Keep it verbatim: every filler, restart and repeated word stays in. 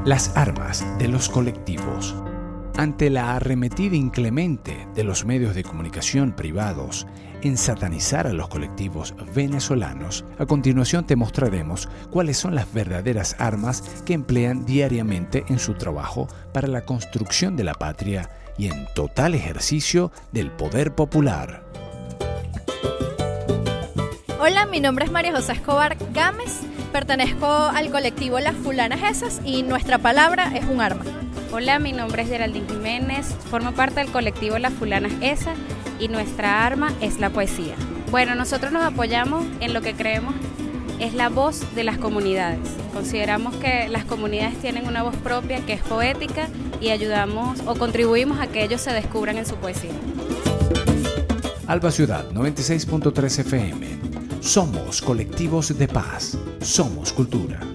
Las armas de los colectivos. Ante la arremetida inclemente de los medios de comunicación privados en satanizar a los colectivos venezolanos, a continuación te mostraremos cuáles son las verdaderas armas que emplean diariamente en su trabajo para la construcción de la patria y en total ejercicio del poder popular. Hola, mi nombre es María José Escobar Gámez, pertenezco al colectivo Las Fulanas Esas y nuestra palabra es un arma. Hola, mi nombre es Geraldine Jiménez, formo parte del colectivo Las Fulanas Esas y nuestra arma es la poesía. Bueno, nosotros nos apoyamos en lo que creemos es la voz de las comunidades. Consideramos que las comunidades tienen una voz propia que es poética y ayudamos o contribuimos a que ellos se descubran en su poesía. Alba Ciudad noventa y seis punto tres F M. Somos colectivos de paz. Somos cultura.